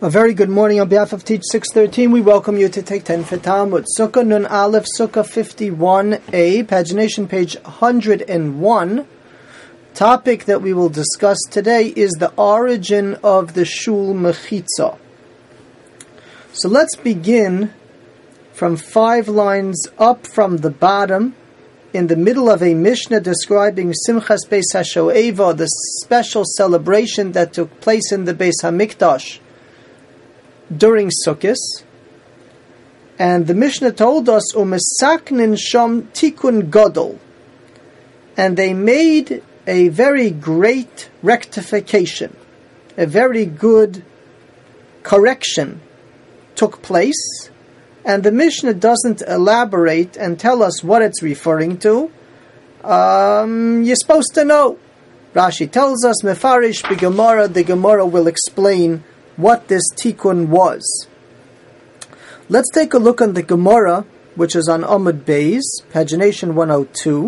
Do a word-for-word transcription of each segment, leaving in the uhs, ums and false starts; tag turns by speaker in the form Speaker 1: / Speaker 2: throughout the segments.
Speaker 1: A very good morning on behalf of Teach six thirteen. We welcome you to take ten for Talmud. Sukkah Nun Aleph, Sukkah fifty-one A, pagination page one hundred one. Topic that we will discuss today is the origin of the Shul Mechitza. So let's begin from five lines up from the bottom, in the middle of a Mishnah describing Simchas Beis HaShoeva, the special celebration that took place in the Beis HaMikdash during Sukkot. And the Mishnah told us, Umesaknin Sham Tikun Gadol, and they made a very great rectification, a very good correction took place. And the Mishnah doesn't elaborate and tell us what it's referring to. Um, you're supposed to know. Rashi tells us, Mefarish b'Gemara, the Gemara will explain what this tikkun was. Let's take a look on the Gemara, which is on Amud Beis, pagination one oh two.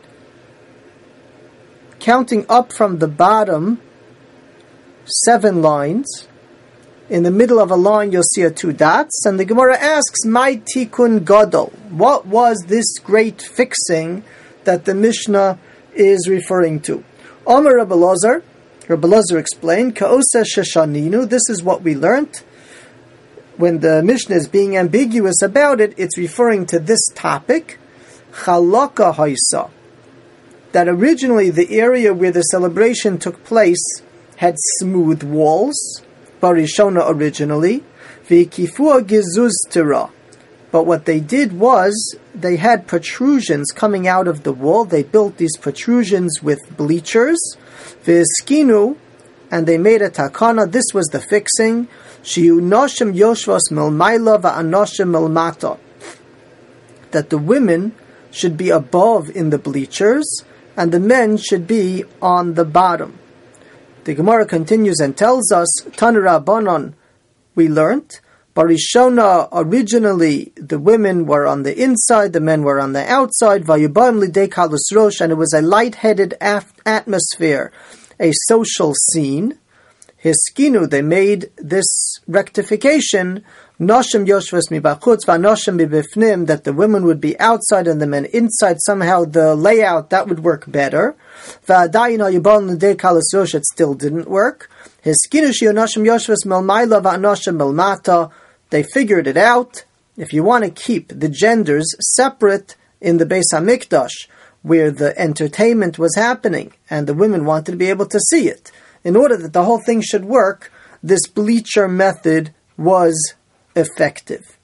Speaker 1: Counting up from the bottom, seven lines. In the middle of a line, you'll see a two dots, and the Gemara asks, "My tikkun gadol." What was this great fixing that the Mishnah is referring to? Omer Rabbi Elazar, Rabbi Elazar explained, "Ka'osa sheshaninu." This is what we learnt. When the Mishnah is being ambiguous about it, it's referring to this topic, chalaka haisa, that originally the area where the celebration took place had smooth walls. Barishona originally, v'kifua gizuztira. But what they did was, they had protrusions coming out of the wall. They built these protrusions with bleachers, v'eskinu, and they made a takana. This was the fixing. Shiu noshim yoshvos milmayla va'anoshim milmata. That the women should be above in the bleachers, and the men should be on the bottom. The Gemara continues and tells us, Tanura Banon, we learnt, Barishona, originally the women were on the inside, the men were on the outside, Vayubaim lidei kalus rosh, and it was a light-headed af- atmosphere, a social scene. Hiskinu, they made this rectification, Noshim yoshvas mibachutz, vanoshim mibifnim, that the women would be outside and the men inside. Somehow the layout, that would work better. Va'adayin hayubal l'dei kalas rosh, it still didn't work. Hiskinu shiyu noshim yoshvas melmayla va'anoshim melmata, they figured it out. If you want to keep the genders separate in the Beis HaMikdash, where the entertainment was happening, and the women wanted to be able to see it, in order that the whole thing should work, this bleacher method was effective.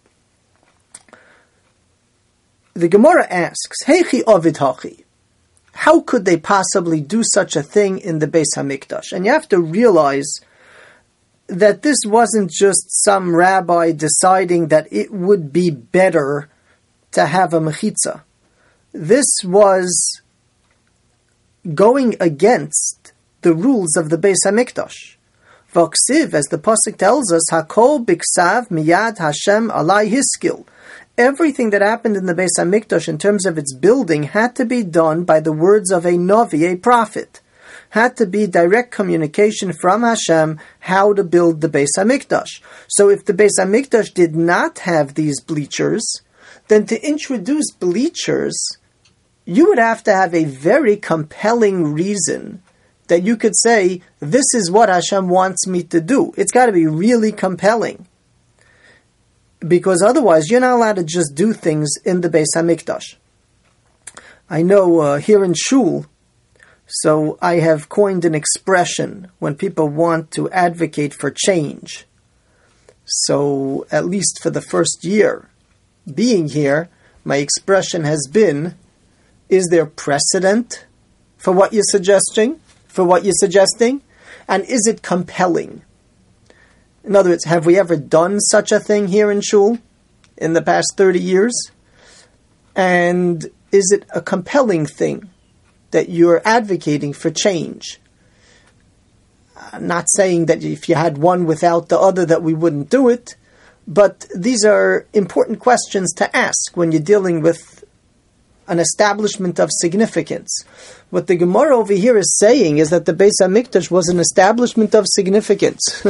Speaker 1: The Gemara asks, Heichi ovid hachi, how could they possibly do such a thing in the Beis HaMikdash? And you have to realize that this wasn't just some rabbi deciding that it would be better to have a mechitza. This was going against the rules of the Beis HaMikdash. V'ksiv, as the pasuk tells us, Hakol biksav miyad Hashem alai hiskil. Everything that happened in the Beis HaMikdash in terms of its building had to be done by the words of a Navi, a prophet. Had to be direct communication from Hashem how to build the Beis HaMikdash. So if the Beis HaMikdash did not have these bleachers, then to introduce bleachers, you would have to have a very compelling reason that you could say, this is what Hashem wants me to do. It's got to be really compelling. Because otherwise, you're not allowed to just do things in the Beis HaMikdash. I know uh, here in Shul, so I have coined an expression when people want to advocate for change. So, at least for the first year being here, my expression has been, is there precedent for what you're suggesting? For what you're suggesting? And is it compelling? In other words, have we ever done such a thing here in Shul in the past thirty years? And is it a compelling thing that you're advocating for change? I'm not saying that if you had one without the other that we wouldn't do it, but these are important questions to ask when you're dealing with an establishment of significance. What the Gemara over here is saying is that the Beis HaMikdash was an establishment of significance.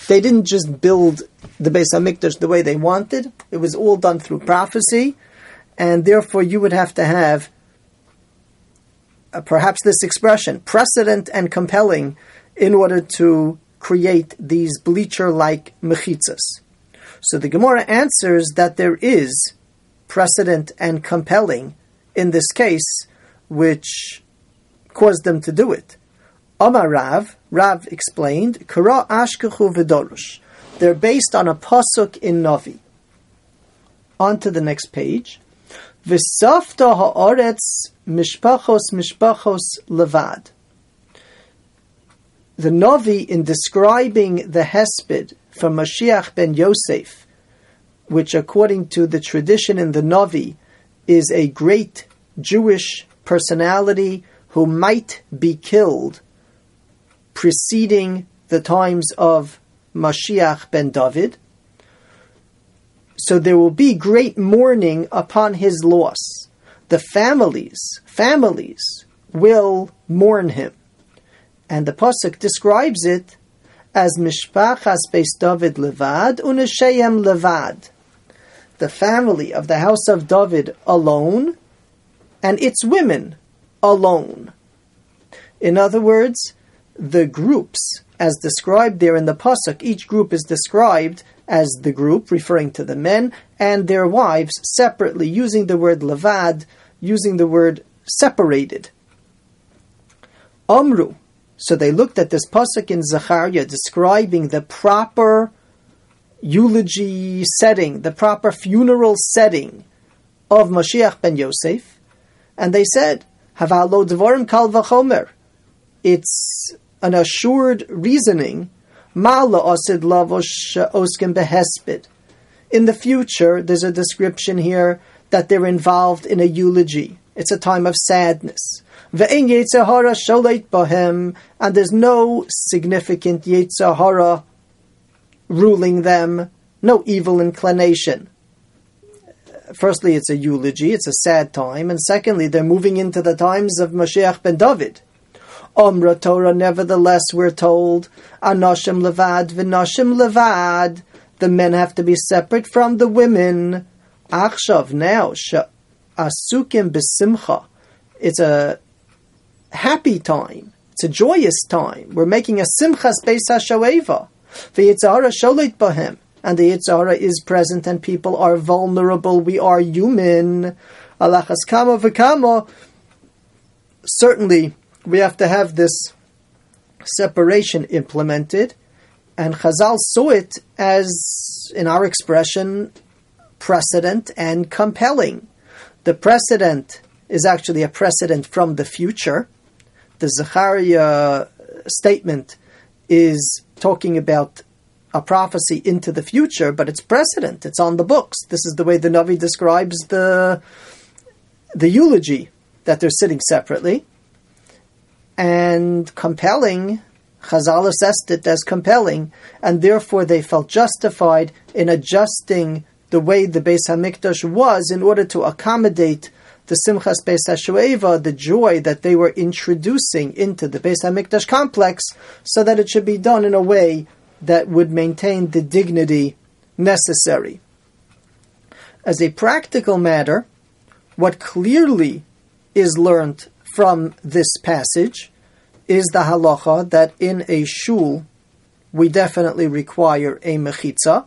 Speaker 1: they didn't just build the Beis HaMikdash the way they wanted. It was all done through prophecy, and therefore you would have to have uh, perhaps this expression, precedent and compelling, in order to create these bleacher-like mechitzas. So the Gemara answers that there is precedent and compelling in this case, which caused them to do it. Amar Rav, Rav explained, Kara Ashkechu V'Dorush. They're based on a pasuk in Navi. On to the next page. V'safta ha'aretz mishpachos mishpachos levad. The Navi, in describing the Hesped from Mashiach ben Yosef, which according to the tradition in the Navi is a great Jewish personality who might be killed preceding the times of Mashiach ben David. So there will be great mourning upon his loss. The families, families will mourn him. And the pasuk describes it as Mishpachas Beis David Levad Uneshayem Levad. The family of the house of David alone, and its women alone. In other words, the groups, as described there in the pasuk, each group is described as the group, referring to the men, and their wives separately, using the word levad, using the word separated. Amru. So they looked at this pasuk in Zechariah describing the proper eulogy setting, the proper funeral setting of Mashiach ben Yosef, and they said, Havalo dvorim kal v'chomer. It's an assured reasoning. Ma la'asid lavosh oskim behesped. In the future, there's a description here that they're involved in a eulogy. It's a time of sadness. Ve'en yetzer hara sholeit bahem, and there's no significant yetzer hara ruling them, no evil inclination. Firstly, it's a eulogy, it's a sad time, and secondly, they're moving into the times of Mashiach ben David. Omra Torah, nevertheless, we're told, Anoshim levad v'noshim levad, the men have to be separate from the women. Achshav, now, asukim b'simcha, it's a happy time, it's a joyous time. We're making a simchas beis hashoeva. V'yitzhara sholit bahem, and the Yitzhara is present, and people are vulnerable. We are human. Alachas kama v'kama. Certainly, we have to have this separation implemented, and Chazal saw it as, in our expression, precedent and compelling. The precedent is actually a precedent from the future. The Zechariah statement is talking about a prophecy into the future, but it's precedent. It's on the books. This is the way the Navi describes the the eulogy, that they're sitting separately. And compelling, Chazal assessed it as compelling, and therefore they felt justified in adjusting the way the Beis HaMikdash was in order to accommodate the Simchas Beis HaShoeva, the joy that they were introducing into the Beis HaMikdash complex, so that it should be done in a way that would maintain the dignity necessary. As a practical matter, what clearly is learnt from this passage is the halacha that in a shul we definitely require a mechitza.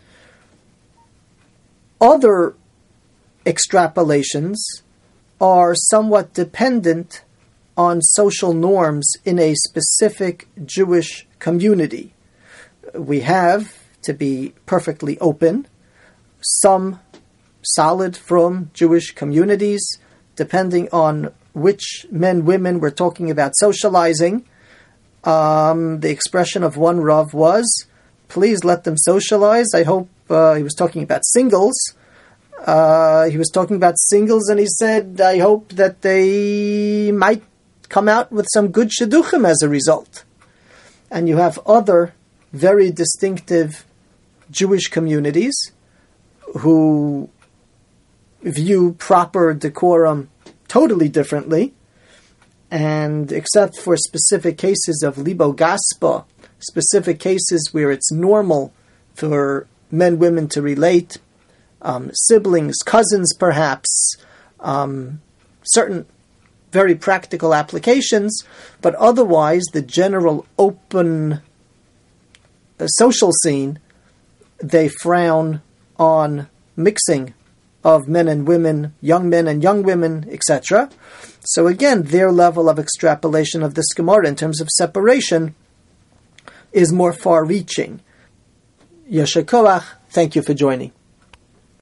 Speaker 1: Other extrapolations are somewhat dependent on social norms in a specific Jewish community. We have, to be perfectly open, some solid from Jewish communities, depending on which men, women we're talking about socializing. Um, the expression of one Rav was, please let them socialize. I hope uh, he was talking about singles. Uh, he was talking about singles, and he said, I hope that they might come out with some good shidduchim as a result. And you have other very distinctive Jewish communities who view proper decorum totally differently, and except for specific cases of libo gaspa, specific cases where it's normal for men, women to relate, um, siblings, cousins perhaps, um, certain very practical applications, but otherwise the general open uh, social scene, they frown on mixing of men and women, young men and young women, et cetera. So again, their level of extrapolation of this Gemara in terms of separation is more far-reaching. Yasher Koach, thank you for joining.